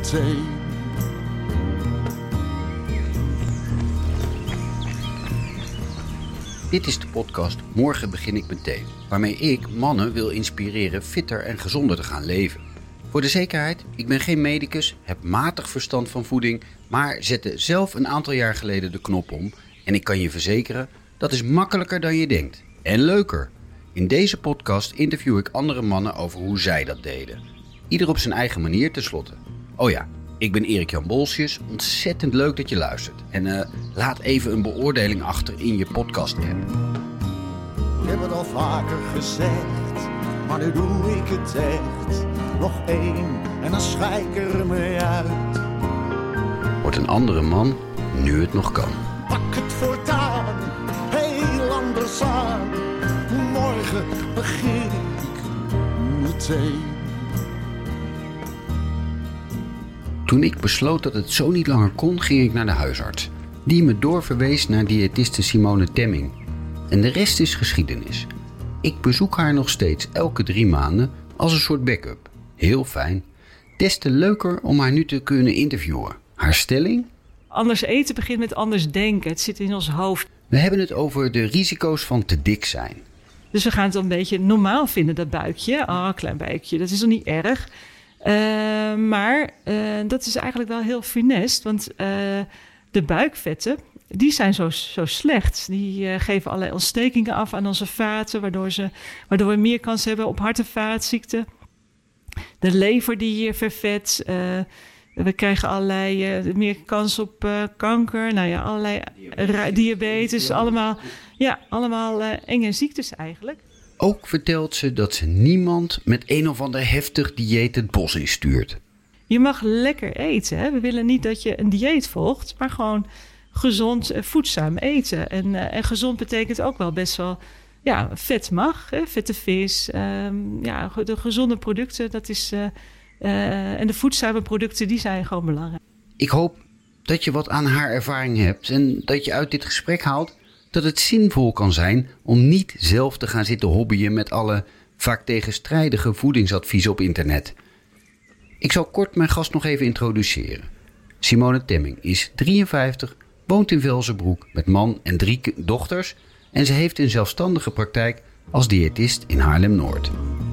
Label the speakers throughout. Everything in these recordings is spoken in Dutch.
Speaker 1: meteen.
Speaker 2: Dit is de podcast Morgen begin ik meteen, waarmee ik mannen wil inspireren fitter en gezonder te gaan leven. Voor de zekerheid, ik ben geen medicus, heb matig verstand van voeding, maar zette zelf een aantal jaar geleden de knop om. En ik kan je verzekeren, dat is makkelijker dan je denkt. En leuker. In deze podcast interview ik andere mannen over hoe zij dat deden. Ieder op zijn eigen manier tenslotte. Oh ja, ik ben Erik-Jan Bolsjes. Ontzettend leuk dat je luistert. En laat even een beoordeling achter in je podcast-app.
Speaker 1: Ik heb het al vaker gezegd, maar nu doe ik het echt. Nog één en dan schijk ik er mee uit.
Speaker 2: Word een andere man, nu het nog kan.
Speaker 1: Pak het voortaan, heel anders aan. Morgen begin ik meteen.
Speaker 2: Toen ik besloot dat het zo niet langer kon, ging ik naar de huisarts. Die me doorverwees naar diëtiste Simone Temming. En de rest is geschiedenis. Ik bezoek haar nog steeds elke 3 maanden als een soort backup. Heel fijn. Des te leuker om haar nu te kunnen interviewen. Haar stelling?
Speaker 3: Anders eten begint met anders denken. Het zit in ons hoofd.
Speaker 2: We hebben het over de risico's van te dik zijn.
Speaker 3: Dus we gaan het een beetje normaal vinden, dat buikje. Oh, klein buikje, dat is nog niet erg. Maar dat is eigenlijk wel heel funest. Want de buikvetten, die zijn zo slecht. Die geven allerlei ontstekingen af aan onze vaten. Waardoor we meer kans hebben op hart- en vaatziekten. De lever die vervet. We krijgen meer kans op kanker. Nou ja, allerlei diabetes. Allemaal enge ziektes eigenlijk.
Speaker 2: Ook vertelt ze dat ze niemand met een of ander heftig dieet het bos instuurt.
Speaker 3: Je mag lekker eten. Hè? We willen niet dat je een dieet volgt, maar gewoon gezond, voedzaam eten. En gezond betekent ook wel best wel, ja, vet mag. Hè? Vette vis, de gezonde producten, dat is, en de voedzame producten, die zijn gewoon belangrijk.
Speaker 2: Ik hoop dat je wat aan haar ervaring hebt en dat je uit dit gesprek haalt dat het zinvol kan zijn om niet zelf te gaan zitten hobbyen met alle vaak tegenstrijdige voedingsadviezen op internet. Ik zal kort mijn gast nog even introduceren. Simone Temming is 53, woont in Velzenbroek met man en 3 dochters en ze heeft een zelfstandige praktijk als diëtist in Haarlem-Noord.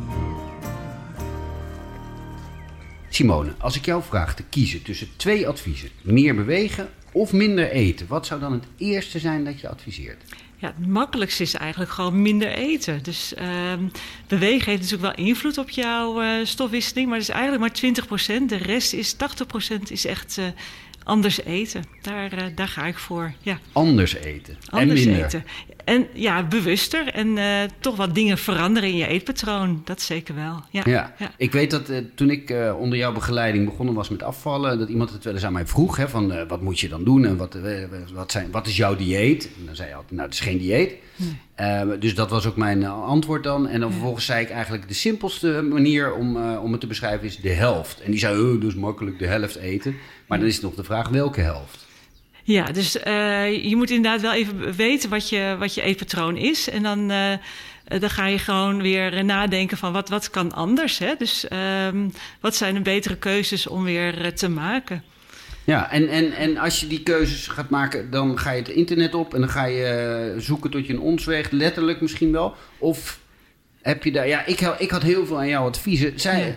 Speaker 2: Simone, als ik jou vraag te kiezen tussen 2 adviezen, meer bewegen of minder eten, wat zou dan het eerste zijn dat je adviseert?
Speaker 3: Ja, het makkelijkste is eigenlijk gewoon minder eten. Dus bewegen heeft natuurlijk wel invloed op jouw stofwisseling, maar het is eigenlijk maar 20%. De rest is 80% is echt anders eten. Daar ga ik voor. Ja.
Speaker 2: Anders eten.
Speaker 3: Anders
Speaker 2: en minder.
Speaker 3: eten. En ja, bewuster en toch wat dingen veranderen in je eetpatroon. Dat zeker wel. Ja.
Speaker 2: Ik weet dat toen ik onder jouw begeleiding begonnen was met afvallen, dat iemand het wel eens aan mij vroeg, hè, van wat moet je dan doen en wat is jouw dieet? En dan zei je altijd, nou, het is geen dieet. Nee. Dus dat was ook mijn antwoord dan. En dan vervolgens zei ik eigenlijk de simpelste manier om het te beschrijven is de helft. En die zei, dus makkelijk de helft eten. Maar dan is het nog de vraag, welke helft?
Speaker 3: Ja, dus je moet inderdaad wel even weten wat je eetpatroon is. En dan ga je gewoon weer nadenken van wat kan anders. Hè? Dus wat zijn de betere keuzes om weer te maken?
Speaker 2: Ja, en als je die keuzes gaat maken, dan ga je het internet op en dan ga je zoeken tot je een ons weegt, letterlijk misschien wel. Of heb je daar... Ja, ik had heel veel aan jouw adviezen.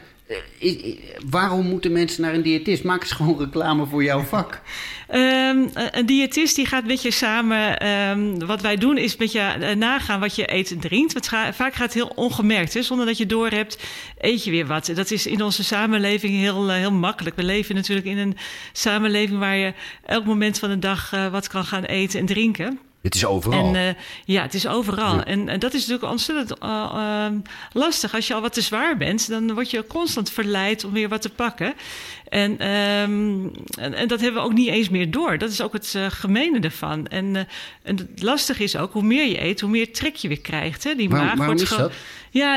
Speaker 2: Waarom moeten mensen naar een diëtist? Maak eens gewoon reclame voor jouw vak.
Speaker 3: Een diëtist die gaat met je samen... wat wij doen is met je nagaan wat je eet en drinkt. Want vaak gaat het heel ongemerkt. Hè? Zonder dat je doorhebt, eet je weer wat. Dat is in onze samenleving heel makkelijk. We leven natuurlijk in een samenleving waar je elk moment van de dag wat kan gaan eten en drinken.
Speaker 2: Het is overal.
Speaker 3: Het is overal. Ja. En dat is natuurlijk ontzettend lastig. Als je al wat te zwaar bent, dan word je constant verleid om weer wat te pakken. En dat hebben we ook niet eens meer door. Dat is ook het gemene ervan. En het lastige is ook, hoe meer je eet, hoe meer trek je weer krijgt. Hè? Die maag
Speaker 2: waarom is dat?
Speaker 3: Ja,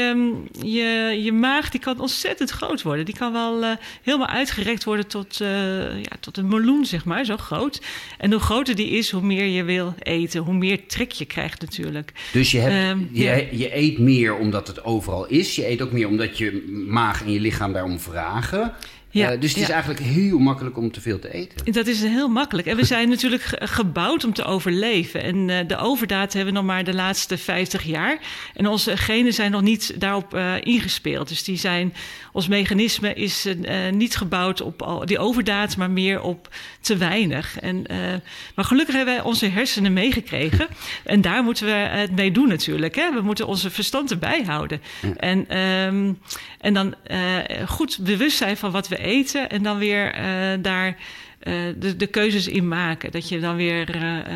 Speaker 3: je maag die kan ontzettend groot worden. Die kan wel helemaal uitgerekt worden tot een meloen, zeg maar, zo groot. En hoe groter die is, hoe meer je wil eten. Hoe meer trek je krijgt natuurlijk.
Speaker 2: Dus je eet meer omdat het overal is. Je eet ook meer omdat je maag en je lichaam daarom vragen.
Speaker 3: Ja,
Speaker 2: Dus het is eigenlijk heel makkelijk om te veel te eten.
Speaker 3: Dat is heel makkelijk. En we zijn natuurlijk gebouwd om te overleven. En de overdaad hebben we nog maar de laatste 50 jaar. En onze genen zijn nog niet daarop ingespeeld. Dus ons mechanisme is niet gebouwd op die overdaad, maar meer op te weinig. Maar gelukkig hebben wij onze hersenen meegekregen. En daar moeten we het mee doen natuurlijk. Hè? We moeten onze verstand erbij houden. Ja. En dan goed bewust zijn van wat we eten en dan weer daar de keuzes in maken. Dat je dan weer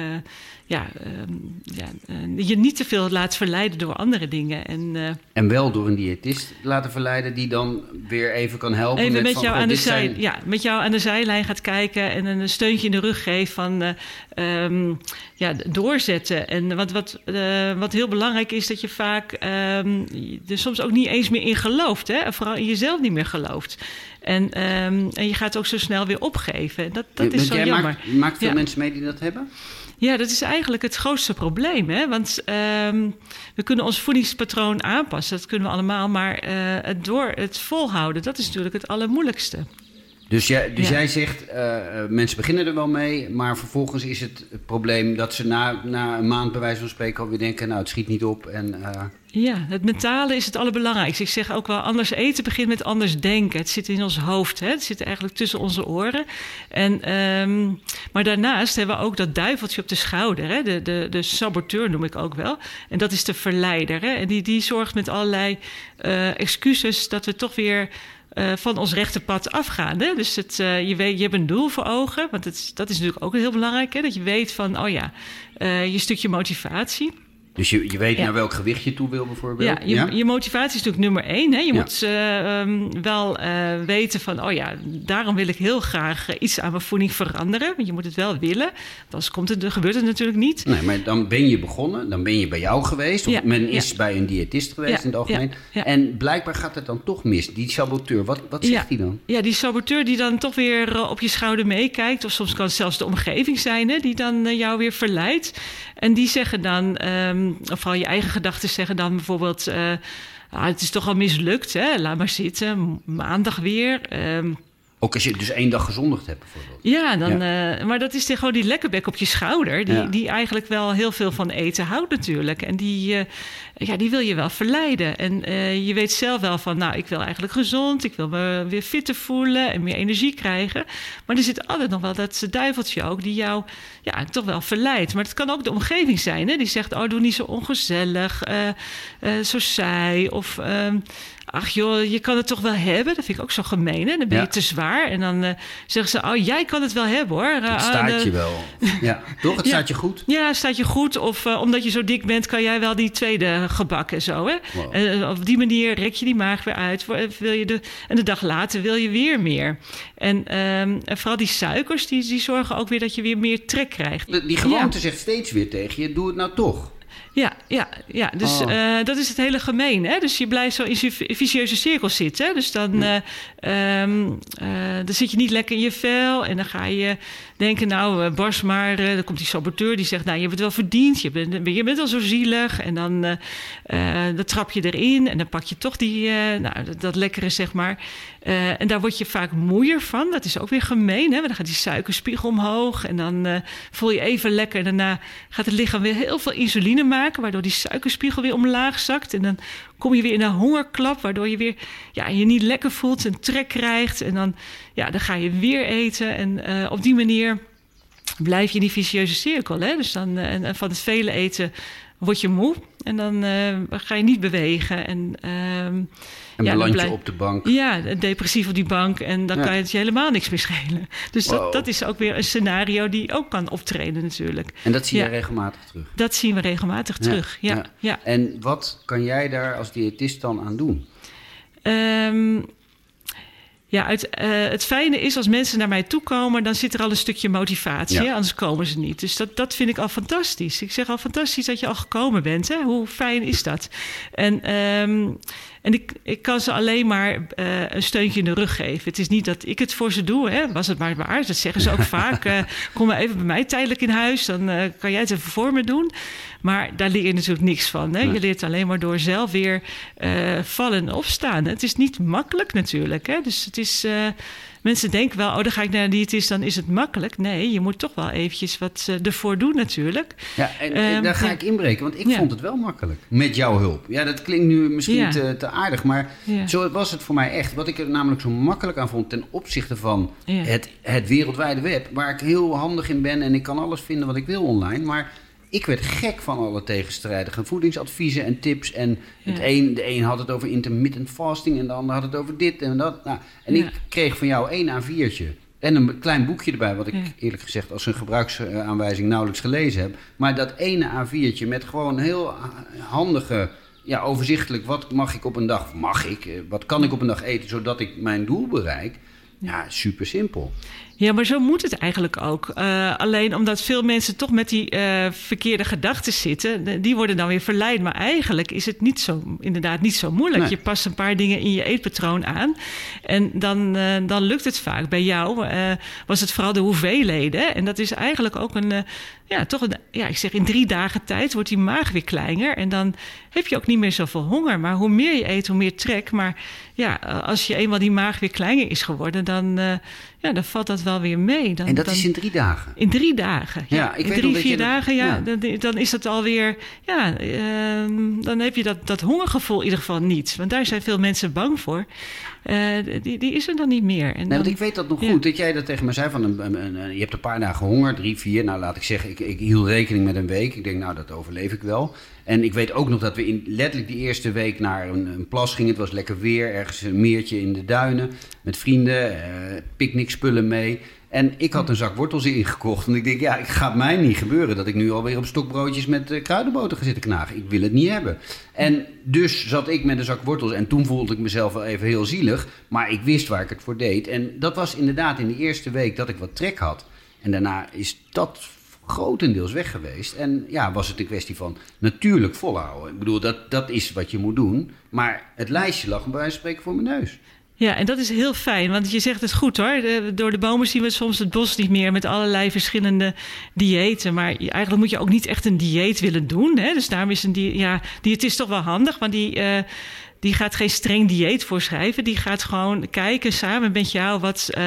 Speaker 3: je niet te veel laat verleiden door andere dingen.
Speaker 2: En wel door een diëtist laten verleiden die dan weer even kan helpen.
Speaker 3: Even met jou aan de zijlijn gaat kijken en een steuntje in de rug geeft van doorzetten. En wat heel belangrijk is, dat je vaak er soms ook niet eens meer in gelooft. Hè? Vooral in jezelf niet meer gelooft. En je gaat ook zo snel weer opgeven. Dat is zo jammer.
Speaker 2: Maakt veel mensen mee die dat hebben?
Speaker 3: Ja, dat is eigenlijk het grootste probleem. Hè? Want we kunnen ons voedingspatroon aanpassen. Dat kunnen we allemaal. Maar door het volhouden, dat is natuurlijk het allermoeilijkste.
Speaker 2: Dus jij zegt, mensen beginnen er wel mee, maar vervolgens is het probleem dat ze na een maand bij wijze van spreken alweer denken, nou het schiet niet op.
Speaker 3: Ja, het mentale is het allerbelangrijkste. Ik zeg ook wel, anders eten begint met anders denken. Het zit in ons hoofd, hè? Het zit eigenlijk tussen onze oren. Maar daarnaast hebben we ook dat duiveltje op de schouder. Hè? De saboteur noem ik ook wel. En dat is de verleider. Hè? En die zorgt met allerlei excuses dat we toch weer van ons rechte pad afgaan. Hè? Dus je hebt een doel voor ogen. Want dat is natuurlijk ook heel belangrijk. Hè? Dat je weet van, je stukje motivatie.
Speaker 2: Dus je weet naar welk gewicht je toe wil bijvoorbeeld?
Speaker 3: Ja, je motivatie is natuurlijk nummer 1. Hè? Je moet wel weten van, daarom wil ik heel graag iets aan mijn voeding veranderen. Want je moet het wel willen. Anders gebeurt het natuurlijk niet.
Speaker 2: Nee, maar dan ben je begonnen. Dan ben je bij jou geweest. Of men is bij een diëtist geweest in het algemeen. Ja. En blijkbaar gaat het dan toch mis. Die saboteur, wat zegt hij dan? Ja,
Speaker 3: die saboteur die dan toch weer op je schouder meekijkt. Of soms kan het zelfs de omgeving zijn, hè, die dan jou weer verleidt. En die zeggen dan, of vooral je eigen gedachten zeggen dan bijvoorbeeld, het is toch al mislukt, hè? Laat maar zitten, maandag weer.
Speaker 2: Ook als je dus 1 dag gezondigd hebt bijvoorbeeld.
Speaker 3: Ja, maar dat is gewoon die lekkerbek op je schouder. Die eigenlijk wel heel veel van eten houdt natuurlijk. En die wil je wel verleiden. En je weet zelf wel van, ik wil eigenlijk gezond. Ik wil me weer fitter voelen en meer energie krijgen. Maar er zit altijd nog wel dat duiveltje ook die jou toch wel verleidt. Maar het kan ook de omgeving zijn. Hè? Die zegt, doe niet zo ongezellig, zo saai of... ach joh, je kan het toch wel hebben? Dat vind ik ook zo gemeen. Hè? Dan ben je te zwaar. En dan zeggen ze, jij kan het wel hebben hoor.
Speaker 2: Het staat je wel. Ja, toch? Het staat je goed?
Speaker 3: Ja, het staat je goed. Of omdat je zo dik bent, kan jij wel die tweede gebak en zo. Hè? Wow. Op die manier rek je die maag weer uit. En de dag later wil je weer meer. En vooral die suikers, die zorgen ook weer dat je weer meer trek krijgt.
Speaker 2: Die gewoonte zegt steeds weer tegen je, doe het nou toch.
Speaker 3: Ja. Dus dat is het hele gemeen. Hè? Dus je blijft zo in vicieuze cirkels zitten. Hè? Dus dan zit je niet lekker in je vel. En dan ga je denken, barst maar. Dan komt die saboteur die zegt, je hebt het wel verdiend. Je bent al zo zielig. En dan trap je erin. En dan pak je toch dat lekkere, zeg maar. En daar word je vaak moeier van. Dat is ook weer gemeen. Hè? Want dan gaat die suikerspiegel omhoog. En dan voel je even lekker. En daarna gaat het lichaam weer heel veel insuline maken, waardoor die suikerspiegel weer omlaag zakt. En dan kom je weer in een hongerklap, waardoor je weer je niet lekker voelt en trek krijgt. En dan ga je weer eten. En op die manier blijf je in die vicieuze cirkel. Hè? Dus dan van het vele eten word je moe. En dan ga je niet bewegen. En
Speaker 2: beland je op de bank.
Speaker 3: Ja, depressief op die bank. En dan kan het je helemaal niks meer schelen. Dus dat is ook weer een scenario die ook kan optreden natuurlijk.
Speaker 2: En dat zie je regelmatig terug?
Speaker 3: Dat zien we regelmatig terug, ja.
Speaker 2: En wat kan jij daar als diëtist dan aan doen?
Speaker 3: Het fijne is als mensen naar mij toe komen, dan zit er al een stukje motivatie. Hè? Anders komen ze niet. Dus dat vind ik al fantastisch. Ik zeg al fantastisch dat je al gekomen bent. Hè? Hoe fijn is dat? En En ik kan ze alleen maar een steuntje in de rug geven. Het is niet dat ik het voor ze doe. Hè? Was het maar waar. Dat zeggen ze ook vaak. Kom maar even bij mij tijdelijk in huis. Dan kan jij het even voor me doen. Maar daar leer je natuurlijk niks van. Hè? Nee. Je leert alleen maar door zelf weer vallen en opstaan. Het is niet makkelijk natuurlijk. Hè? Dus het is... mensen denken wel, dan ga ik naar een diëtist, dan is het makkelijk. Nee, je moet toch wel eventjes wat ervoor doen natuurlijk.
Speaker 2: Ja, en daar ga ik inbreken, want ik vond het wel makkelijk. Met jouw hulp. Ja, dat klinkt nu misschien te aardig, maar zo was het voor mij echt. Wat ik er namelijk zo makkelijk aan vond ten opzichte van het wereldwijde web, waar ik heel handig in ben en ik kan alles vinden wat ik wil online, maar... Ik werd gek van alle tegenstrijdige voedingsadviezen en tips. En de een had het over intermittent fasting en de ander had het over dit en dat. Nou, en ik kreeg van jou 1 A4'tje en een klein boekje erbij... wat ik eerlijk gezegd als een gebruiksaanwijzing nauwelijks gelezen heb. Maar dat ene A4'tje met gewoon heel handige, overzichtelijk... wat mag ik op een dag, wat kan ik op een dag eten zodat ik mijn doel bereik... Ja, super simpel.
Speaker 3: Ja, maar zo moet het eigenlijk ook. Alleen omdat veel mensen toch met die verkeerde gedachten zitten... die worden dan weer verleid. Maar eigenlijk is het inderdaad niet zo moeilijk. Nee. Je past een paar dingen in je eetpatroon aan. En dan lukt het vaak. Bij jou was het vooral de hoeveelheden. En dat is eigenlijk ook ik zeg in 3 dagen tijd wordt die maag weer kleiner. En dan heb je ook niet meer zoveel honger. Maar hoe meer je eet, hoe meer trek. Maar als je eenmaal die maag weer kleiner is geworden... dan valt dat wel weer mee.
Speaker 2: En dat is in 3 dagen?
Speaker 3: In 3 dagen,
Speaker 2: ja. Ik
Speaker 3: in 3-4 dagen, dan is het alweer... dan heb je dat hongergevoel in ieder geval niet. Want daar zijn veel mensen bang voor. Die is er dan niet meer. En
Speaker 2: want ik weet dat nog goed, dat jij dat tegen me zei. Je hebt een paar dagen honger, 3, 4. Nou, laat ik zeggen, ik hield rekening met een week. Ik denk, dat overleef ik wel. En ik weet ook nog dat we letterlijk die eerste week naar een plas gingen. Het was lekker weer, ergens een meertje in de duinen. Met vrienden, picknickspullen mee. En ik had een zak wortels ingekocht. En ik denk, het gaat mij niet gebeuren dat ik nu alweer op stokbroodjes met kruidenboter ga zitten knagen. Ik wil het niet hebben. En dus zat ik met een zak wortels. En toen voelde ik mezelf wel even heel zielig. Maar ik wist waar ik het voor deed. En dat was inderdaad in de eerste week dat ik wat trek had. En daarna is dat grotendeels weg geweest. En was het een kwestie van natuurlijk volhouden. Ik bedoel, dat is wat je moet doen. Maar het lijstje lag bij wijze van spreken voor mijn neus.
Speaker 3: Ja, en dat is heel fijn, want je zegt het goed hoor. Door de bomen zien we soms het bos niet meer met allerlei verschillende diëten. Maar eigenlijk moet je ook niet echt een dieet willen doen. Hè? Dus daarom is het is toch wel handig, want die gaat geen streng dieet voorschrijven. Die gaat gewoon kijken samen met jou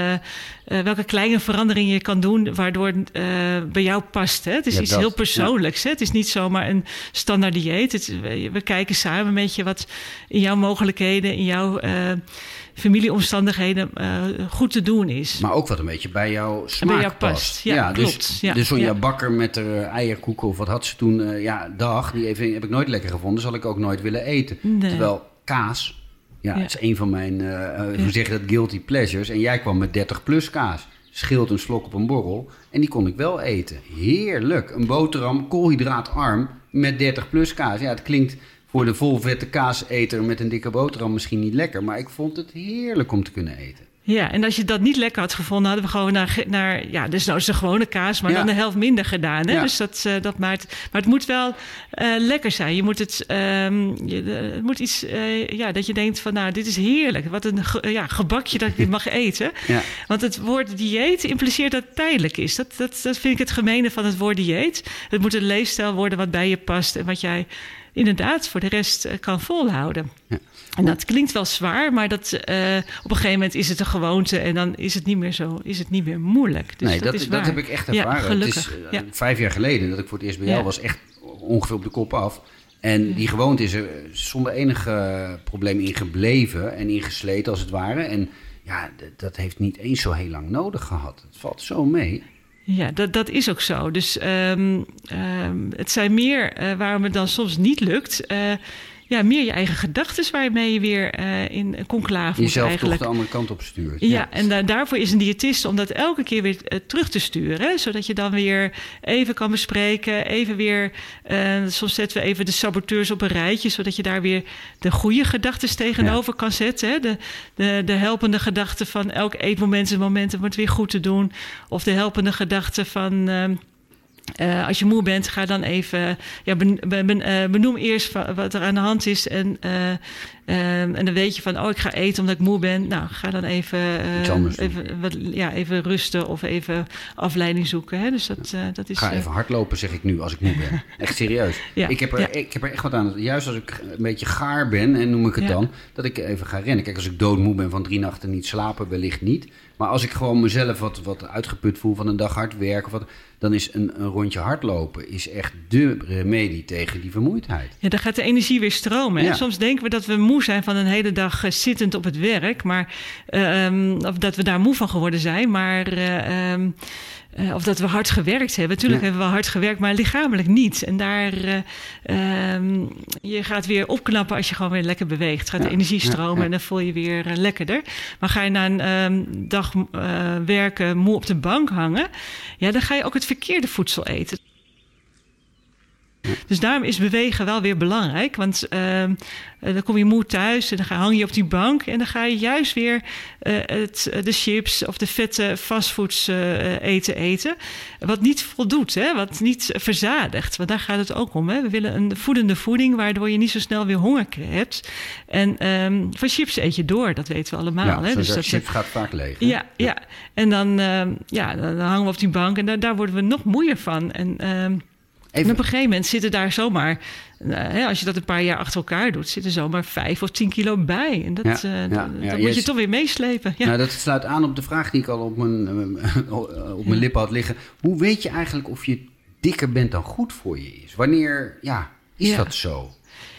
Speaker 3: welke kleine veranderingen je kan doen waardoor het bij jou past. Hè? Het is iets heel persoonlijks. Hè? Het is niet zomaar een standaard dieet. We kijken samen met je wat in jouw mogelijkheden, in jouw familieomstandigheden goed te doen is.
Speaker 2: Maar ook wat een beetje bij jouw smaak past.
Speaker 3: Ja, klopt.
Speaker 2: Dus Sonja Bakker met haar eierkoeken of wat had ze toen? Die heb ik nooit lekker gevonden. Zal ik ook nooit willen eten. Nee. Terwijl kaas, het is een van mijn, hoe zeg je dat, guilty pleasures. En jij kwam met 30 plus kaas. Scheelt een slok op een borrel. En die kon ik wel eten. Heerlijk. Een boterham, koolhydraatarm met 30 plus kaas. Ja, het klinkt voor de volvette kaaseter met een dikke boterham misschien niet lekker. Maar ik vond het heerlijk om te kunnen eten.
Speaker 3: Ja, en als je dat niet lekker had gevonden, hadden we gewoon naar dus nou is de gewone kaas, maar dan de helft minder gedaan. Hè? Ja. Dus dat maakt. Maar het moet wel lekker zijn. Je moet het moet iets, dat je denkt van, dit is heerlijk. Wat een gebakje dat ik dit mag eten. Ja. Want het woord dieet impliceert dat het tijdelijk is. Dat vind ik het gemene van het woord dieet. Het moet een leefstijl worden wat bij je past en wat jij inderdaad voor de rest kan volhouden. Ja. En dat klinkt wel zwaar, maar op een gegeven moment is het een gewoonte en dan is het niet meer zo, is het niet meer moeilijk. Dus
Speaker 2: nee, dat heb ik echt ervaren.
Speaker 3: Ja, gelukkig.
Speaker 2: Het is 5 jaar geleden dat ik voor het eerst bij jou was, echt ongeveer op de kop af. En die gewoonte is er zonder enige probleem in gebleven en ingesleten als het ware. En dat heeft niet eens zo heel lang nodig gehad. Het valt zo mee.
Speaker 3: Ja, dat is ook zo. Dus het zijn meer waarom het dan soms niet lukt. Meer je eigen gedachten waarmee je weer in conclave moet
Speaker 2: jezelf
Speaker 3: eigenlijk.
Speaker 2: Toch de andere kant op stuurt.
Speaker 3: Ja, en daarvoor is een diëtist om dat elke keer weer terug te sturen. Hè? Zodat je dan weer even kan bespreken. Even weer, soms zetten we even de saboteurs op een rijtje. Zodat je daar weer de goede gedachten tegenover kan zetten. Hè? De helpende gedachten van elk eetmoment is een moment om het weer goed te doen. Of de helpende gedachten van Als je moe bent, ga dan even... benoem eerst wat er aan de hand is. En dan weet je van... ik ga eten omdat ik moe ben. Nou, ga dan even rusten of even afleiding zoeken. Hè? Dus dat is...
Speaker 2: Ga even hardlopen, zeg ik nu, als ik moe ben. Echt serieus.
Speaker 3: Ja.
Speaker 2: Ik heb er echt wat aan. Juist als ik een beetje gaar ben, en noem ik het dan... dat ik even ga rennen. Kijk, als ik doodmoe ben van 3 nachten niet slapen, wellicht niet. Maar als ik gewoon mezelf wat uitgeput voel van een dag hard werken... dan is een rondje hardlopen is echt dé remedie tegen die vermoeidheid. Ja,
Speaker 3: dan gaat de energie weer stromen.
Speaker 2: Ja.
Speaker 3: Soms denken we dat we moe zijn van een hele dag zittend op het werk. Of dat we daar moe van geworden zijn. Of dat we hard gewerkt hebben. Tuurlijk hebben we hard gewerkt, maar lichamelijk niet. En daar... je gaat weer opknappen als je gewoon weer lekker beweegt. Gaat de energie stromen en dan voel je weer lekkerder. Maar ga je na een dag werken, moe op de bank hangen... dan ga je ook het verkeerde voedsel eten. Dus daarom is bewegen wel weer belangrijk. Want dan kom je moe thuis en dan hang je op die bank... en dan ga je juist weer de chips of de vette fastfoods eten... wat niet voldoet, hè? Wat niet verzadigt. Want daar gaat het ook om. Hè? We willen een voedende voeding... waardoor je niet zo snel weer honger hebt. En van chips eet je door, dat weten we allemaal. Hè?
Speaker 2: Dus dat chips gaat vaak leeg.
Speaker 3: Ja. En dan hangen we op die bank... en daar worden we nog moeier van. En op een gegeven moment zitten daar zomaar... als je dat een paar jaar achter elkaar doet... zitten zomaar 5 of 10 kilo bij. En dat moet je toch weer meeslepen. Ja.
Speaker 2: Nou, dat sluit aan op de vraag die ik al op mijn lippen had liggen. Hoe weet je eigenlijk of je dikker bent dan goed voor je is? Wanneer is dat zo?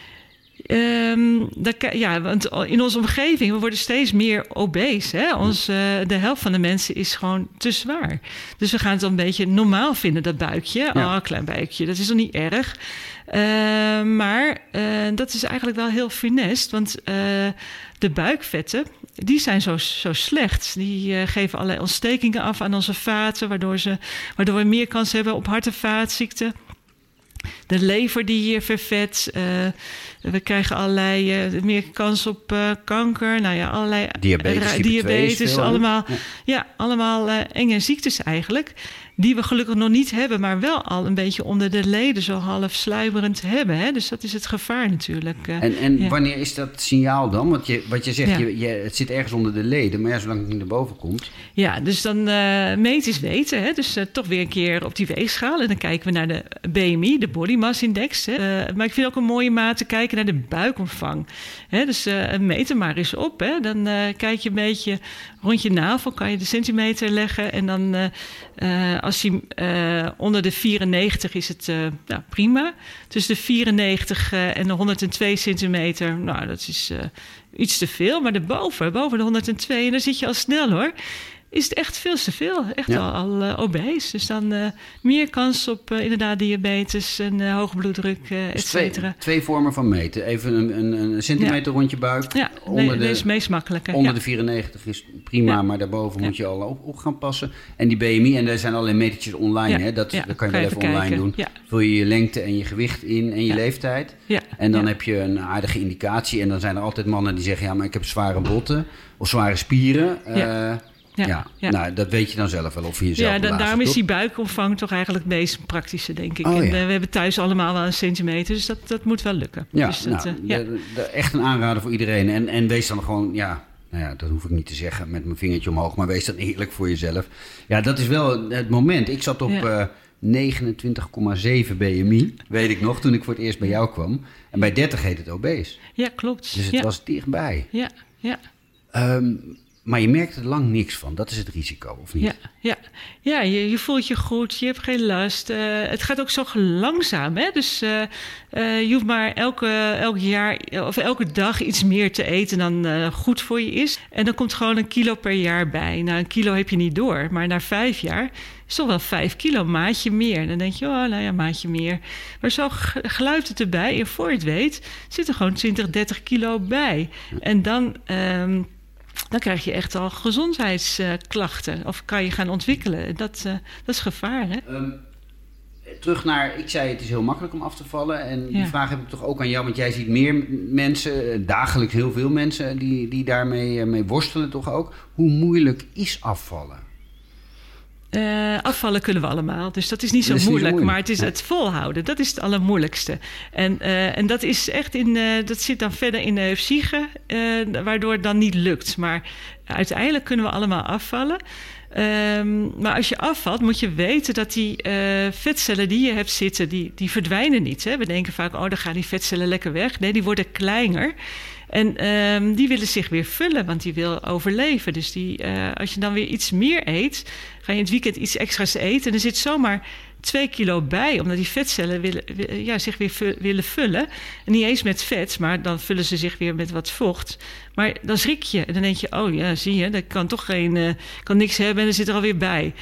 Speaker 3: Want in onze omgeving, we worden steeds meer obese. Hè? De helft van de mensen is gewoon te zwaar. Dus we gaan het dan een beetje normaal vinden, dat buikje. Ja. Klein buikje, dat is nog niet erg. Maar dat is eigenlijk wel heel funest. Want de buikvetten, die zijn zo slecht. Die geven allerlei ontstekingen af aan onze vaten... waardoor we meer kans hebben op hart- en vaatziekten. De lever die je vervet. We krijgen allerlei meer kans op kanker. Nou ja, allerlei diabetes allemaal. Allemaal enge ziektes eigenlijk. Die we gelukkig nog niet hebben, maar wel al een beetje onder de leden zo half sluimerend hebben. Hè? Dus dat is het gevaar natuurlijk.
Speaker 2: Wanneer is dat signaal dan? Want wat je zegt, het zit ergens onder de leden, maar zolang het niet naar boven komt. Ja,
Speaker 3: dus dan meten is weten. Hè? Dus toch weer een keer op die weegschaal. En dan kijken we naar de BMI, de Body Mass Index. Hè? Maar ik vind ook een mooie maat te kijken naar de buikomvang. Hè? Dus meet er maar eens op. Hè? Dan kijk je een beetje rond je navel, kan je de centimeter leggen. En dan als je onder de 94 is het prima. Tussen de 94 en de 102 centimeter, nou, dat is iets te veel. Maar boven de 102, en dan zit je al snel hoor... is het echt veel te veel. Echt al obese. Dus dan meer kans op inderdaad diabetes en hoge bloeddruk, et cetera.
Speaker 2: Twee vormen van meten. Even een centimeter rond je buik.
Speaker 3: Ja, dat is het meest makkelijke.
Speaker 2: Onder de 94 is prima, maar daarboven moet je al op gaan passen. En die BMI, en er zijn allerlei metertjes online. Hè? Dat kan je wel even online doen. Ja. Vul je je lengte en je gewicht in en je leeftijd. Ja. En dan heb je een aardige indicatie. En dan zijn er altijd mannen die zeggen... ja, maar ik heb zware botten of zware spieren... Ja. Nou, dat weet je dan zelf wel of je jezelf
Speaker 3: daarom is die buikomvang toch eigenlijk het meest praktische, denk ik. We hebben thuis allemaal wel een centimeter, dus dat moet wel lukken. Ja, dus
Speaker 2: echt een aanrader voor iedereen. En wees dan gewoon, dat hoef ik niet te zeggen met mijn vingertje omhoog, maar wees dan eerlijk voor jezelf. Ja, dat is wel het moment. Ik zat op 29,7 BMI, weet ik nog, toen ik voor het eerst bij jou kwam. En bij 30 heet het obese.
Speaker 3: Ja, klopt.
Speaker 2: Dus het was dichtbij.
Speaker 3: Ja.
Speaker 2: Maar je merkt er lang niks van. Dat is het risico, of niet?
Speaker 3: Ja, je voelt je goed. Je hebt geen last. Het gaat ook zo langzaam. Hè? Dus je hoeft maar elk jaar of elke dag iets meer te eten dan goed voor je is. En dan komt gewoon 1 kilo per jaar bij. Nou, 1 kilo heb je niet door. Maar na 5 jaar is toch wel 5 kilo, maatje meer. Dan denk je, maatje meer. Maar zo gluipt het erbij. En voor je het weet zit er gewoon 20, 30 kilo bij. En dan krijg je echt al gezondheidsklachten. Of kan je gaan ontwikkelen. Dat is gevaar, hè?
Speaker 2: Terug naar, ik zei het is heel makkelijk om af te vallen. En die vraag heb ik toch ook aan jou. Want jij ziet meer mensen, dagelijks heel veel mensen... die daarmee mee worstelen toch ook. Hoe moeilijk is afvallen?
Speaker 3: Afvallen kunnen we allemaal, dus dat is niet zo moeilijk. Maar het is het volhouden, dat is het allermoeilijkste. En dat is echt dat zit dan verder in de psyche, waardoor het dan niet lukt. Maar uiteindelijk kunnen we allemaal afvallen. Maar als je afvalt, moet je weten dat die vetcellen die je hebt zitten, die verdwijnen niet. Hè? We denken vaak, dan gaan die vetcellen lekker weg. Nee, die worden kleiner. En die willen zich weer vullen, want die wil overleven. Dus als je dan weer iets meer eet, ga je in het weekend iets extra's eten. En er zit zomaar 2 kilo bij, omdat die vetcellen zich weer willen vullen. En niet eens met vet, maar dan vullen ze zich weer met wat vocht. Maar dan schrik je. En dan denk je, oh ja, zie je, dat kan toch kan niks hebben en er zit er alweer bij.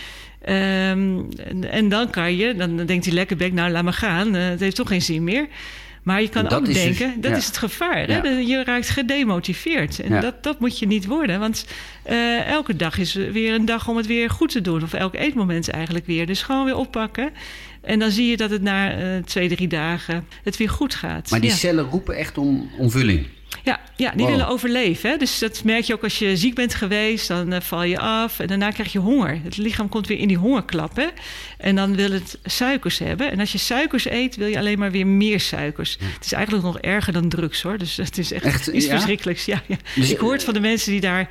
Speaker 3: En dan denkt die lekkerbek, nou laat maar gaan. Het heeft toch geen zin meer. Maar je kan ook denken, dat is het gevaar. Ja. Hè? Je raakt gedemotiveerd. En dat moet je niet worden. Want elke dag is weer een dag om het weer goed te doen. Of elk eetmoment eigenlijk weer. Dus gewoon weer oppakken. En dan zie je dat het na 2-3 dagen het weer goed gaat.
Speaker 2: Maar die cellen roepen echt om vulling.
Speaker 3: Ja, die willen overleven. Hè? Dus dat merk je ook als je ziek bent geweest. Dan val je af en daarna krijg je honger. Het lichaam komt weer in die hongerklap. Hè? En dan wil het suikers hebben. En als je suikers eet, wil je alleen maar weer meer suikers. Ja. Het is eigenlijk nog erger dan drugs, hoor. Dus het is echt iets verschrikkelijks. Ja. Dus ik hoor het van de mensen die daar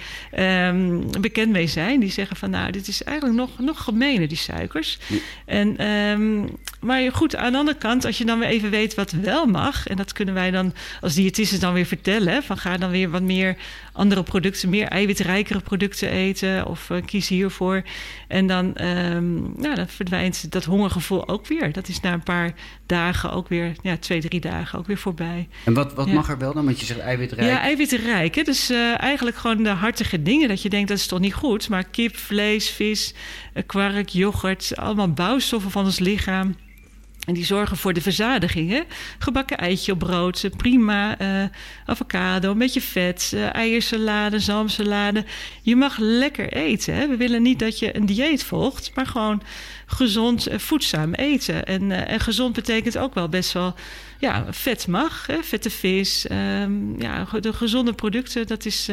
Speaker 3: bekend mee zijn. Die zeggen van, nou, dit is eigenlijk nog gemener, die suikers. Ja. Maar goed, aan de andere kant, als je dan weer even weet wat wel mag. En dat kunnen wij dan als diëtisten dan weer vertellen. Van ga dan weer wat meer andere producten, meer eiwitrijkere producten eten. Of kies hiervoor. En dan verdwijnt dat hongergevoel ook weer. Dat is na een paar dagen ook weer, 2-3 dagen ook weer voorbij.
Speaker 2: En wat mag er wel dan? Want je zegt eiwitrijk.
Speaker 3: Ja, eiwitrijk. Hè? Dus eigenlijk gewoon de hartige dingen. Dat je denkt, dat is toch niet goed. Maar kip, vlees, vis, kwark, yoghurt. Allemaal bouwstoffen van ons lichaam. En die zorgen voor de verzadiging. Hè? Gebakken eitje op brood, prima. Avocado, een beetje vet. Eiersalade, zalmsalade. Je mag lekker eten. Hè? We willen niet dat je een dieet volgt, maar gewoon gezond, voedzaam eten. En gezond betekent ook wel best wel, vet mag. Hè? Vette vis. De gezonde producten, dat is.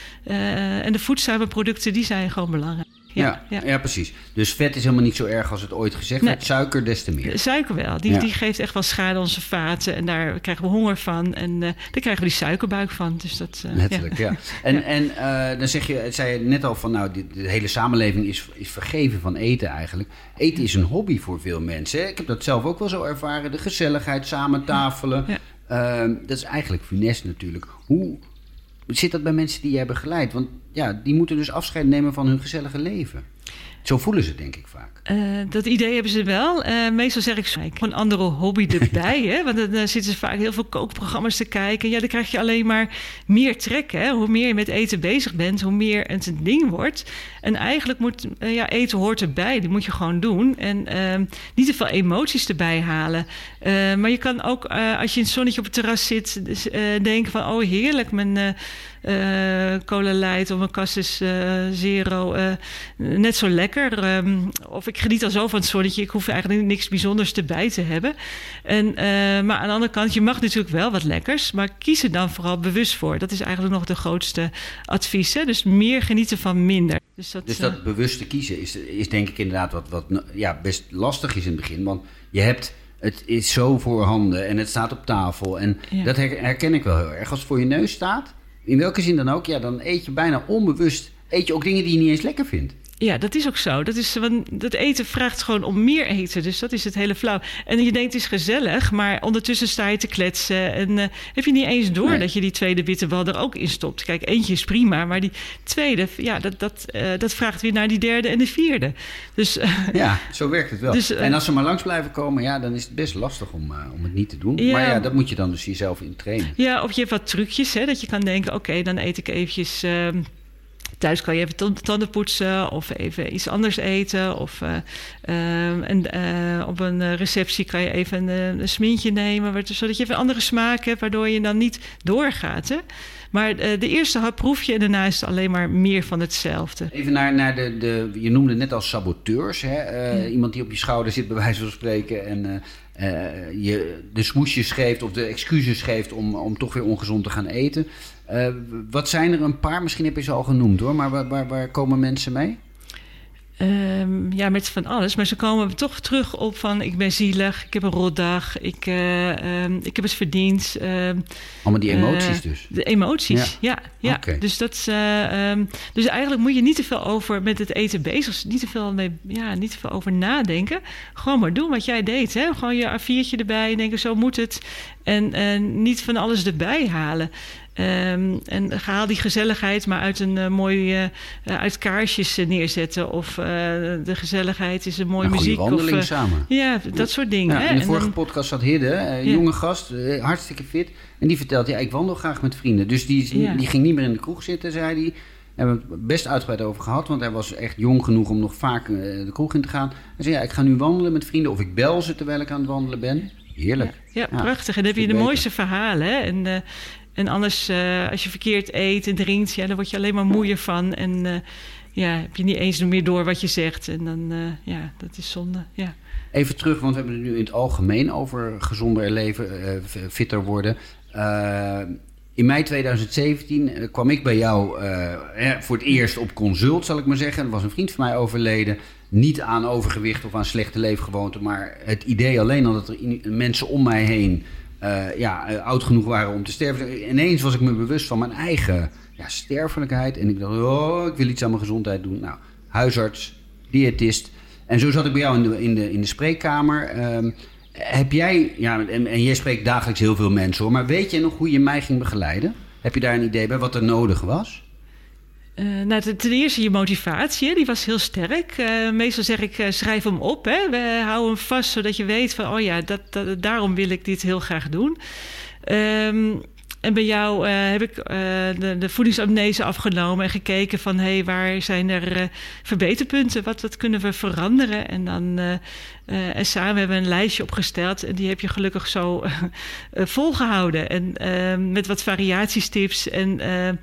Speaker 3: En de voedzame producten, die zijn gewoon belangrijk.
Speaker 2: Ja, precies. Dus vet is helemaal niet zo erg als het ooit gezegd werd. Suiker des te meer.
Speaker 3: Suiker wel. Die geeft echt wel schade aan onze vaten. En daar krijgen we honger van. En daar krijgen we die suikerbuik van. Dus dat,
Speaker 2: letterlijk, ja. En dan zei je net al van, nou, de hele samenleving is vergeven van eten eigenlijk. Eten is een hobby voor veel mensen. Hè? Ik heb dat zelf ook wel zo ervaren. De gezelligheid, samen tafelen. Ja. Dat is eigenlijk funest natuurlijk. Hoe zit dat bij mensen die jij begeleidt? Want die moeten dus afscheid nemen van hun gezellige leven. Zo voelen ze het, denk ik, vaak.
Speaker 3: Dat idee hebben ze wel. Meestal zeg ik een andere hobby erbij. Hè? Want dan zitten ze vaak heel veel kookprogramma's te kijken. Ja, dan krijg je alleen maar meer trek. Hè? Hoe meer je met eten bezig bent, hoe meer het een ding wordt. En eigenlijk moet eten hoort erbij. Die moet je gewoon doen. En niet te veel emoties erbij halen. Maar je kan ook, als je in het zonnetje op het terras zit, denken van, oh heerlijk, mijn Cola Light of mijn Cassis Zero. Net zo lekker. Of ik geniet al zo van het zonnetje. Ik hoef eigenlijk niks bijzonders erbij te hebben. Maar aan de andere kant, je mag natuurlijk wel wat lekkers. Maar kies er dan vooral bewust voor. Dat is eigenlijk nog de grootste advies. Hè? Dus meer genieten van minder.
Speaker 2: Dus dat bewuste kiezen is denk ik inderdaad wat best lastig is in het begin. Want het is zo voorhanden en het staat op tafel. En dat herken ik wel heel erg. Als het voor je neus staat, in welke zin dan ook, dan eet je bijna onbewust ook dingen die je niet eens lekker vindt. Ja,
Speaker 3: dat is ook zo. Dat eten vraagt gewoon om meer eten. Dus dat is het hele flauw. En je denkt, het is gezellig, maar ondertussen sta je te kletsen. En heb je niet eens door dat je die tweede bitterbal er ook in stopt. Kijk, eentje is prima, maar die tweede, dat vraagt weer naar die derde en de vierde. Dus,
Speaker 2: zo werkt het wel. Dus, en als ze maar langs blijven komen, dan is het best lastig om het niet te doen. Maar dat moet je dan dus jezelf in trainen. Ja,
Speaker 3: of je hebt wat trucjes, hè, dat je kan denken, oké, dan eet ik eventjes. Thuis kan je even tanden poetsen of even iets anders eten. Of op een receptie kan je even een smintje nemen. Zodat je even een andere smaak hebt, waardoor je dan niet doorgaat. Hè? Maar de eerste hap proef je en daarna is het alleen maar meer van hetzelfde.
Speaker 2: Even naar je noemde net als saboteurs. Hè? Iemand die op je schouder zit, bij wijze van spreken. En je de smoesjes geeft of de excuses geeft om toch weer ongezond te gaan eten. Wat zijn er een paar? Misschien heb je ze al genoemd hoor. Maar waar komen mensen mee?
Speaker 3: Met van alles. Maar ze komen toch terug op van... ik ben zielig, ik heb een rotdag, ik heb het verdiend.
Speaker 2: Allemaal die emoties dus?
Speaker 3: De emoties, ja.
Speaker 2: Okay.
Speaker 3: Dus, dus eigenlijk moet je niet te veel over met het eten bezig zijn. Niet te veel over nadenken. Gewoon maar doen wat jij deed. Hè? Gewoon je A4'tje erbij en denken, zo moet het. En niet van alles erbij halen. En haal die gezelligheid maar uit een uit kaarsjes neerzetten. Of de gezelligheid is een mooie muziek.
Speaker 2: Een wandeling samen.
Speaker 3: Ja, dat soort dingen.
Speaker 2: Ja, in de vorige podcast zat Hidde, jonge gast, hartstikke fit. En die vertelt, ik wandel graag met vrienden. Dus die ging niet meer in de kroeg zitten, zei hij. Daar hebben we het best uitgebreid over gehad. Want hij was echt jong genoeg om nog vaak de kroeg in te gaan. Hij zei, ik ga nu wandelen met vrienden. Of ik bel ze terwijl ik aan het wandelen ben. Heerlijk.
Speaker 3: Ja, prachtig. En dan heb je de mooiste verhalen. Hè? En anders, als je verkeerd eet en drinkt, dan word je alleen maar moeier van. En heb je niet eens meer door wat je zegt. En dan, dat is zonde. Ja.
Speaker 2: Even terug, want we hebben het nu in het algemeen over gezonder leven, fitter worden. In mei 2017 kwam ik bij jou voor het eerst op consult, zal ik maar zeggen. Er was een vriend van mij overleden. Niet aan overgewicht of aan slechte leefgewoonten, maar het idee alleen al dat er mensen om mij heen oud genoeg waren om te sterven. Ineens was ik me bewust van mijn eigen sterfelijkheid. En ik dacht, ik wil iets aan mijn gezondheid doen. Nou, huisarts, diëtist. En zo zat ik bij jou in de spreekkamer. Heb jij, en jij spreekt dagelijks heel veel mensen hoor, maar weet je nog hoe je mij ging begeleiden? Heb je daar een idee bij wat er nodig was?
Speaker 3: Ten eerste je motivatie, die was heel sterk. Meestal zeg ik, schrijf hem op. Hè. We houden hem vast, zodat je weet van... daarom wil ik dit heel graag doen. En bij jou heb ik de voedingsanamnese afgenomen... en gekeken van, waar zijn er verbeterpunten? Wat kunnen we veranderen? En dan en samen hebben we een lijstje opgesteld... en die heb je gelukkig zo volgehouden. En met wat variatiestips en...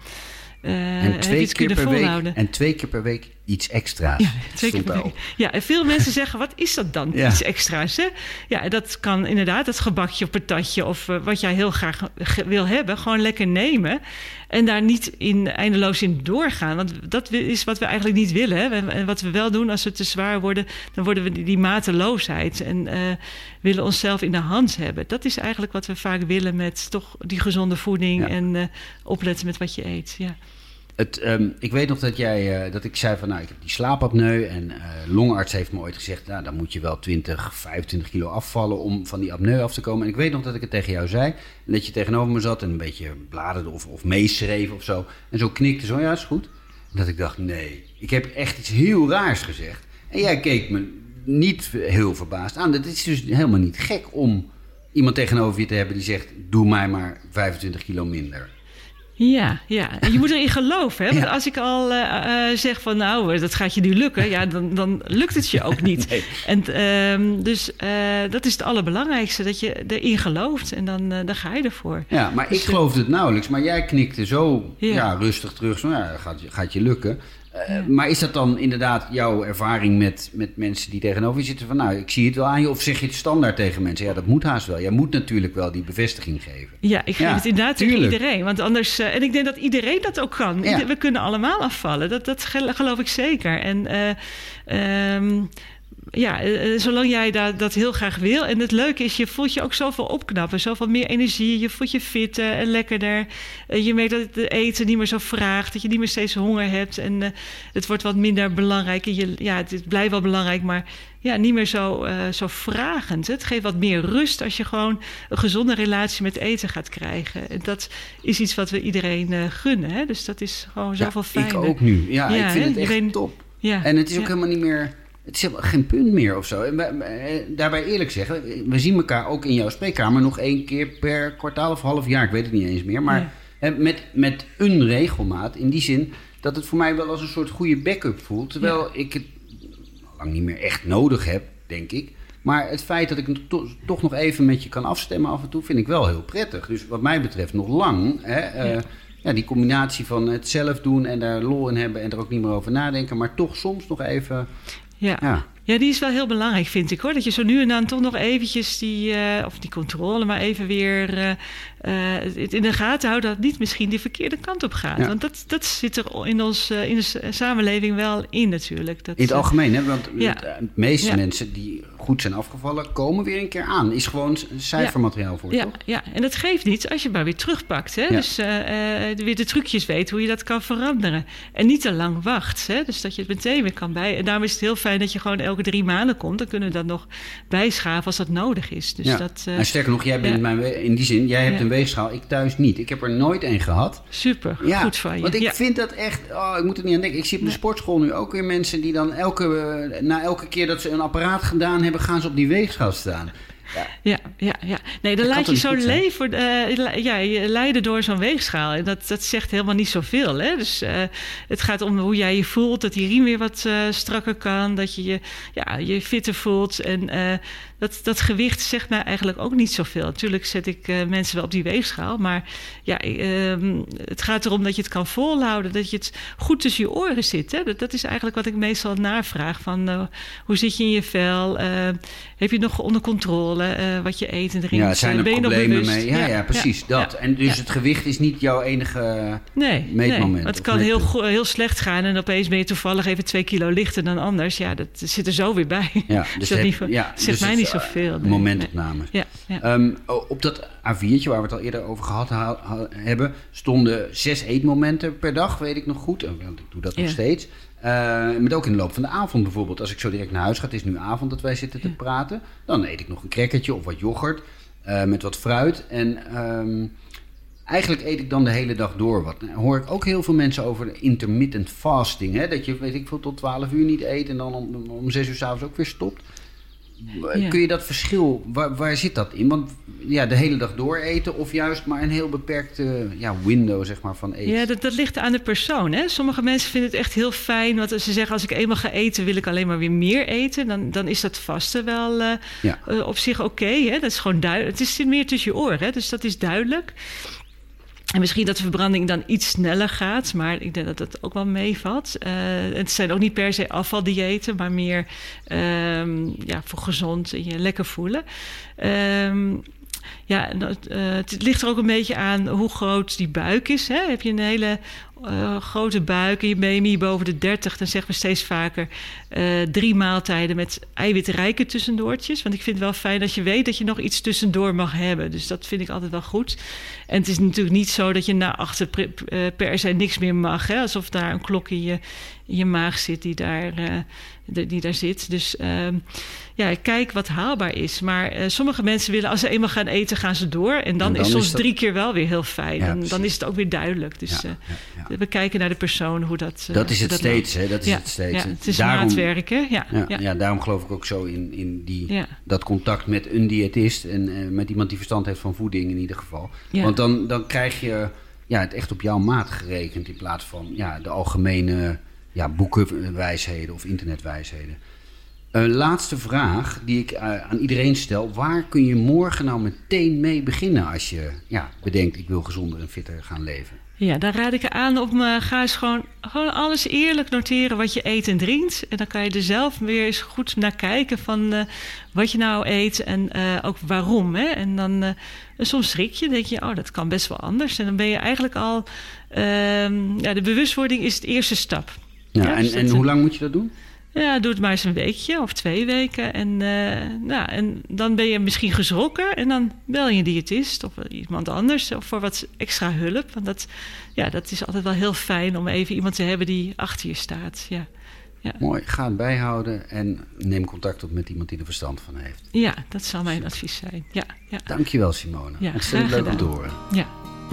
Speaker 2: En 2 keer per week iets extra's.
Speaker 3: Ja, 2 keer per week. Ja, en veel mensen zeggen, wat is dat dan? Ja. Iets extra's, hè? Ja, dat kan inderdaad het gebakje of patatje... of wat jij heel graag wil hebben, gewoon lekker nemen... en daar niet eindeloos in doorgaan. Want dat is wat we eigenlijk niet willen. Hè? En wat we wel doen als we te zwaar worden... dan worden we die mateloosheid... en willen onszelf in de hand hebben. Dat is eigenlijk wat we vaak willen met toch die gezonde voeding... en opletten met wat je eet, ja.
Speaker 2: Ik weet nog dat ik zei van, ik heb die slaapapneu en longarts heeft me ooit gezegd, dan moet je wel 20, 25 kilo afvallen om van die apneu af te komen. En ik weet nog dat ik het tegen jou zei en dat je tegenover me zat en een beetje bladerde of meeschreef of zo. En zo knikte zo, ja, is goed. En dat ik dacht, nee, ik heb echt iets heel raars gezegd. En jij keek me niet heel verbaasd aan. Dat is dus helemaal niet gek om iemand tegenover je te hebben die zegt, doe mij maar 25 kilo minder.
Speaker 3: Ja. En je moet erin geloven. Hè? Want als ik al zeg van dat gaat je nu lukken... dan lukt het je ook niet. Nee. En dat is het allerbelangrijkste. Dat je erin gelooft en dan ga je ervoor. Ja,
Speaker 2: maar dus ik geloofde het nauwelijks. Maar jij knikte zo rustig terug. Zo, gaat je lukken. Maar is dat dan inderdaad jouw ervaring met mensen die tegenover je zitten van... ik zie het wel aan je, of zeg je het standaard tegen mensen? Ja, dat moet haast wel. Jij moet natuurlijk wel die bevestiging geven.
Speaker 3: Ja, ik geef het inderdaad tegen iedereen. Want anders, en ik denk dat iedereen dat ook kan. Ja. We kunnen allemaal afvallen. Dat geloof ik zeker. En... zolang jij dat heel graag wil. En het leuke is, je voelt je ook zoveel opknappen. Zoveel meer energie. Je voelt je fitter en lekkerder. Je merkt dat het eten niet meer zo vraagt. Dat je niet meer steeds honger hebt. En het wordt wat minder belangrijk. Het blijft wel belangrijk, maar niet meer zo vragend. Het geeft wat meer rust als je gewoon een gezonde relatie met eten gaat krijgen. En dat is iets wat we iedereen gunnen. Hè? Dus dat is gewoon zoveel fijner.
Speaker 2: Ik ook nu. Ja, ik vind het echt top. Ja, en het is ook helemaal niet meer... Het is helemaal geen punt meer of zo. En daarbij eerlijk zeggen, we zien elkaar ook in jouw spreekkamer nog 1 keer per kwartaal of half jaar. Ik weet het niet eens meer. Maar met een regelmaat in die zin dat het voor mij wel als een soort goede backup voelt. Terwijl ik het lang niet meer echt nodig heb, denk ik. Maar het feit dat ik toch nog even met je kan afstemmen af en toe vind ik wel heel prettig. Dus wat mij betreft nog lang... die combinatie van het zelf doen en daar lol in hebben en er ook niet meer over nadenken. Maar toch soms nog even...
Speaker 3: Ja, die is wel heel belangrijk, vind ik hoor. Dat je zo nu en dan toch nog eventjes die controle, maar even weer in de gaten houden dat het niet misschien die verkeerde kant op gaat. Ja. Want dat zit er in de samenleving wel in natuurlijk. Dat,
Speaker 2: in het algemeen, hè? Want de meeste mensen die goed zijn afgevallen, komen weer een keer aan. Is gewoon cijfermateriaal voor, toch?
Speaker 3: Ja, en dat geeft niets als je maar weer terugpakt. Hè? Ja. Dus weer de trucjes weet hoe je dat kan veranderen. En niet te lang wacht. Hè? Dus dat je het meteen weer kan bij. En daarom is het heel fijn dat je gewoon elke 3 maanden komt. Dan kunnen we dat nog bijschaven als dat nodig is. Dus
Speaker 2: en sterker nog, jij bent in die zin, jij hebt een weegschaal, ik thuis niet. Ik heb er nooit een gehad.
Speaker 3: Super, goed van je.
Speaker 2: Want ik vind dat echt, ik moet er niet aan denken. Ik zie op de sportschool nu ook weer mensen die dan na elke keer dat ze een apparaat gedaan hebben, gaan ze op die weegschaal staan.
Speaker 3: Ja. Nee, dan laat je zo je leiden door zo'n weegschaal. En dat zegt helemaal niet zoveel. Hè? Dus het gaat om hoe jij je voelt. Dat die riem weer wat strakker kan. Dat je je fitter voelt. En dat gewicht zegt mij eigenlijk ook niet zoveel. Natuurlijk zet ik mensen wel op die weegschaal. Maar het gaat erom dat je het kan volhouden. Dat je het goed tussen je oren zit. Hè? Dat is eigenlijk wat ik meestal navraag. Van, hoe zit je in je vel? Heb je het nog onder controle? Wat je eet en drinkt.
Speaker 2: Ja, zijn er problemen mee? Ja, precies. Dat. En dus het gewicht is niet jouw enige meetmoment?
Speaker 3: Nee, het kan heel slecht gaan en opeens ben je toevallig even 2 kilo lichter dan anders. Ja, dat zit er zo weer bij.
Speaker 2: Ja, dus
Speaker 3: zegt mij niet zoveel.
Speaker 2: Momentopnames. Op dat A4'tje waar we het al eerder over gehad hebben, stonden 6 eetmomenten per dag, weet ik nog goed. Want ik doe dat nog steeds. Met ook in de loop van de avond bijvoorbeeld. Als ik zo direct naar huis ga, het is nu avond dat wij zitten te praten. Dan eet ik nog een crackertje of wat yoghurt met wat fruit. En eigenlijk eet ik dan de hele dag door wat. Dan hoor ik ook heel veel mensen over de intermittent fasting. Hè? Dat je, weet ik veel, tot 12 uur niet eet en dan om 6 uur 's avonds ook weer stopt. Ja. Kun je dat verschil, waar zit dat in? Want de hele dag door eten of juist maar een heel beperkte window zeg maar, van eten?
Speaker 3: Ja, dat ligt aan de persoon. Hè? Sommige mensen vinden het echt heel fijn. Want ze zeggen, als ik eenmaal ga eten, wil ik alleen maar weer meer eten. Dan is dat vaste wel op zich oké. Hè? Dat is gewoon duidelijk. Het is meer tussen je oren, hè? Dus dat is duidelijk. En misschien dat de verbranding dan iets sneller gaat, maar ik denk dat dat ook wel meevalt. Het zijn ook niet per se afvaldiëten, maar meer voor gezond en je lekker voelen. Het ligt er ook een beetje aan hoe groot die buik is. Hè? Heb je een hele grote buik en je BMI boven de 30... dan zeggen we steeds vaker 3 maaltijden met eiwitrijke tussendoortjes. Want ik vind het wel fijn dat je weet dat je nog iets tussendoor mag hebben. Dus dat vind ik altijd wel goed. En het is natuurlijk niet zo dat je na 8 per se niks meer mag. Hè? Alsof daar een klok in je maag zit die daar zit. Dus kijk wat haalbaar is. Maar sommige mensen willen, als ze eenmaal gaan eten, gaan ze door. En dan is soms 3 keer wel weer heel fijn. Ja, dan is het ook weer duidelijk. Dus we kijken naar de persoon, hoe dat
Speaker 2: dat is het dat steeds, hè? Dat is het steeds.
Speaker 3: Ja, het is maatwerk, hè?
Speaker 2: Ja, daarom geloof ik ook zo in dat contact met een diëtist. En met iemand die verstand heeft van voeding in ieder geval. Ja. Want dan krijg je het echt op jouw maat gerekend. In plaats van de algemene boekenwijsheden of internetwijsheden. Laatste vraag die ik aan iedereen stel. Waar kun je morgen nou meteen mee beginnen als je bedenkt, ik wil gezonder en fitter gaan leven?
Speaker 3: Ja, daar raad ik aan om ga eens gewoon alles eerlijk noteren wat je eet en drinkt. En dan kan je er zelf weer eens goed naar kijken van wat je nou eet en ook waarom. Hè? En dan soms schrik je, denk je, dat kan best wel anders. En dan ben je eigenlijk al, de bewustwording is de eerste stap.
Speaker 2: Ja, en hoe lang moet je dat doen?
Speaker 3: Ja, doe het maar eens een weekje of 2 weken. En dan ben je misschien geschrokken. En dan bel je een diëtist of iemand anders voor wat extra hulp. Want dat is altijd wel heel fijn om even iemand te hebben die achter je staat. Ja.
Speaker 2: Mooi, ga het bijhouden en neem contact op met iemand die er verstand van heeft.
Speaker 3: Ja, dat zal mijn advies zijn. Ja.
Speaker 2: Dankjewel, Simone.
Speaker 3: Ja,
Speaker 2: ontzettend leuk om te horen.
Speaker 3: Ja.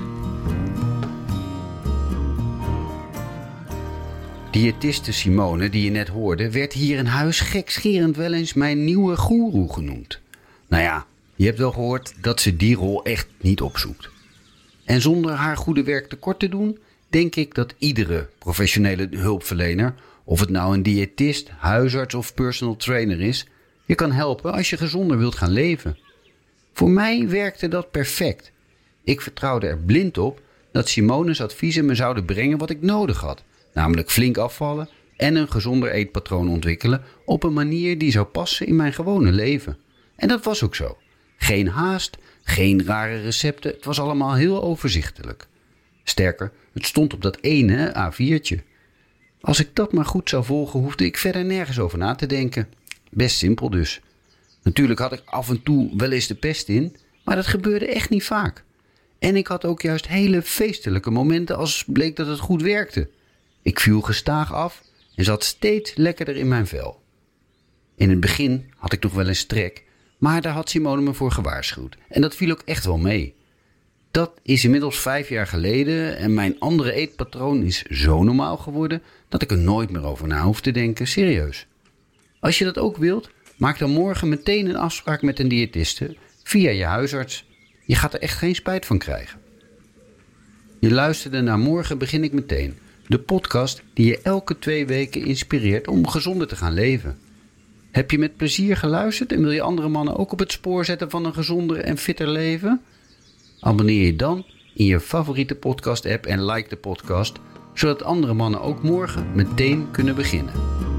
Speaker 2: Diëtiste Simone, die je net hoorde, werd hier in huis gekscherend wel eens mijn nieuwe goeroe genoemd. Nou ja, je hebt wel gehoord dat ze die rol echt niet opzoekt. En zonder haar goede werk tekort te doen, denk ik dat iedere professionele hulpverlener, of het nou een diëtist, huisarts of personal trainer is, je kan helpen als je gezonder wilt gaan leven. Voor mij werkte dat perfect. Ik vertrouwde er blind op dat Simone's adviezen me zouden brengen wat ik nodig had. Namelijk flink afvallen en een gezonder eetpatroon ontwikkelen op een manier die zou passen in mijn gewone leven. En dat was ook zo. Geen haast, geen rare recepten, het was allemaal heel overzichtelijk. Sterker, het stond op dat ene A4'tje. Als ik dat maar goed zou volgen, hoefde ik verder nergens over na te denken. Best simpel dus. Natuurlijk had ik af en toe wel eens de pest in, maar dat gebeurde echt niet vaak. En ik had ook juist hele feestelijke momenten als bleek dat het goed werkte. Ik viel gestaag af en zat steeds lekkerder in mijn vel. In het begin had ik nog wel eens trek, maar daar had Simone me voor gewaarschuwd. En dat viel ook echt wel mee. Dat is inmiddels 5 jaar geleden en mijn andere eetpatroon is zo normaal geworden dat ik er nooit meer over na hoef te denken, serieus. Als je dat ook wilt, maak dan morgen meteen een afspraak met een diëtiste via je huisarts. Je gaat er echt geen spijt van krijgen. Je luisterde naar Morgen begin ik meteen, de podcast die je elke 2 weken inspireert om gezonder te gaan leven. Heb je met plezier geluisterd en wil je andere mannen ook op het spoor zetten van een gezonder en fitter leven? Abonneer je dan in je favoriete podcast-app en like de podcast, zodat andere mannen ook morgen meteen kunnen beginnen.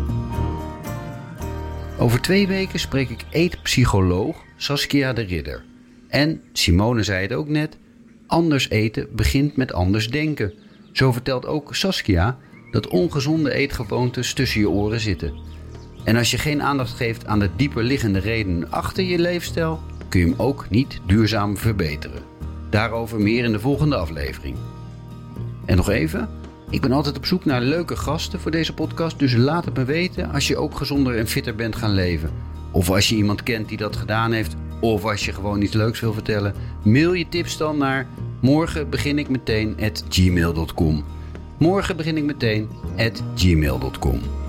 Speaker 2: Over 2 weken spreek ik eetpsycholoog Saskia de Ridder. En, Simone zei het ook net, anders eten begint met anders denken. Zo vertelt ook Saskia dat ongezonde eetgewoontes tussen je oren zitten. En als je geen aandacht geeft aan de dieper liggende redenen achter je leefstijl, kun je hem ook niet duurzaam verbeteren. Daarover meer in de volgende aflevering. En nog even, ik ben altijd op zoek naar leuke gasten voor deze podcast, dus laat het me weten als je ook gezonder en fitter bent gaan leven. Of als je iemand kent die dat gedaan heeft, of als je gewoon iets leuks wil vertellen, mail je tips dan naar morgenbeginikmeteen@gmail.com. morgenbeginikmeteen@gmail.com.